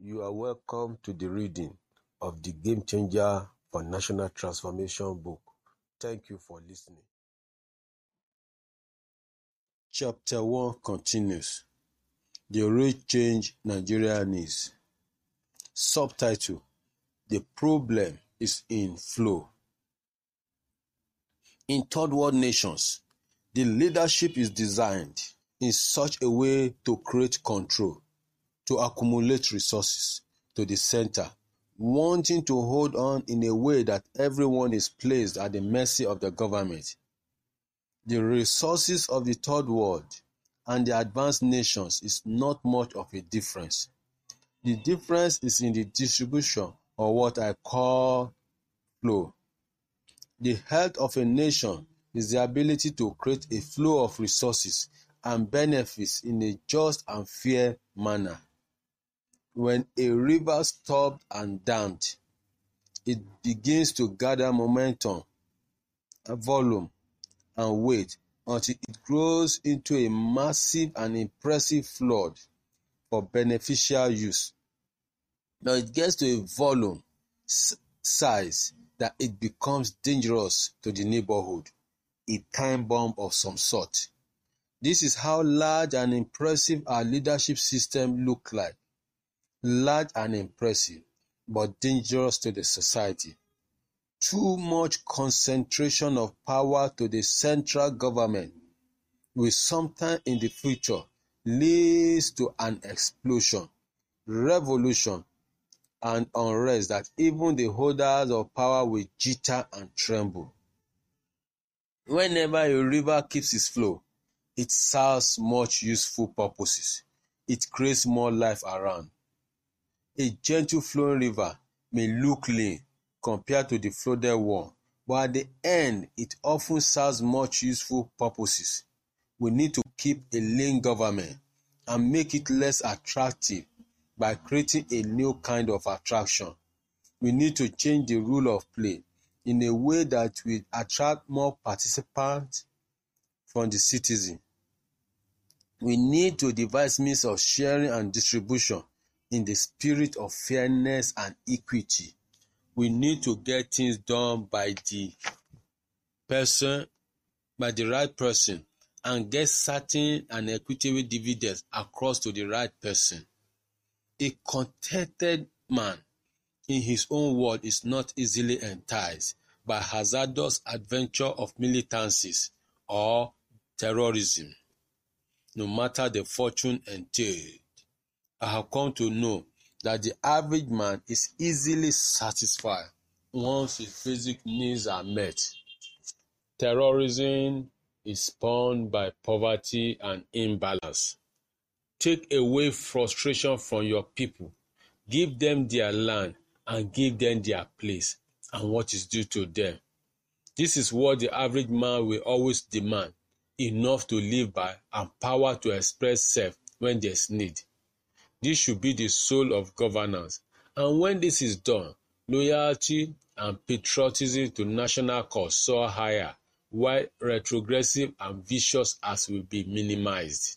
You are welcome to the reading of the Game Changer for National Transformation book. Thank you for listening. Chapter 1 continues. The real change Nigeria needs. Subtitle: The problem is in flow. In third world nations, the leadership is designed in such a way to create control, to accumulate resources to the center, wanting to hold on in a way that everyone is placed at the mercy of the government. The resources of the third world and the advanced nations is not much of a difference. The difference is in the distribution, or what I call flow. The health of a nation is the ability to create a flow of resources and benefits in a just and fair manner. When a river stopped and dammed, it begins to gather momentum, volume, and weight until it grows into a massive and impressive flood for beneficial use. Now it gets to a volume size that it becomes dangerous to the neighborhood, a time bomb of some sort. This is how large and impressive our leadership system look like. Large and impressive, but dangerous to the society. Too much concentration of power to the central government will sometime in the future lead to an explosion, revolution, and unrest that even the holders of power will jitter and tremble. Whenever a river keeps its flow, it serves much useful purposes. It creates more life around. A gentle flowing river may look lean compared to the flooded one, but at the end, it often serves much useful purposes. We need to keep a lean government and make it less attractive by creating a new kind of attraction. We need to change the rule of play in a way that will attract more participants from the citizen. We need to devise means of sharing and distribution in the spirit of fairness and equity. We need to get things done by the right person, and get certain and equitable dividends across to the right person. A contented man in his own world is not easily enticed by hazardous adventure of militancies or terrorism, no matter the fortune entailed. I have come to know that the average man is easily satisfied once his basic needs are met. Terrorism is spawned by poverty and imbalance. Take away frustration from your people. Give them their land and give them their place and what is due to them. This is what the average man will always demand: enough to live by and power to express self when there's need. This should be the soul of governance, and when this is done, loyalty and patriotism to national cause soar higher, while retrogressive and vicious acts will be minimized.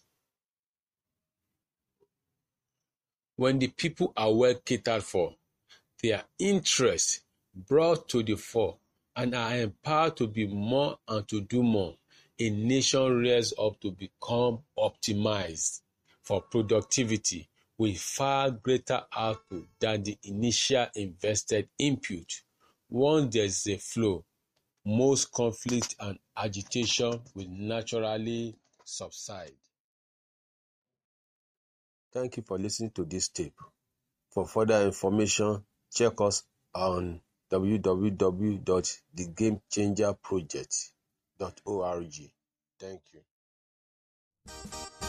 When the people are well catered for, their interests brought to the fore, and are empowered to be more and to do more, a nation rears up to become optimized for productivity with far greater output than the initial invested input. Once there is a flow, most conflict and agitation will naturally subside. Thank you for listening to this tape. For further information, check us on www.thegamechangerproject.org. Thank you.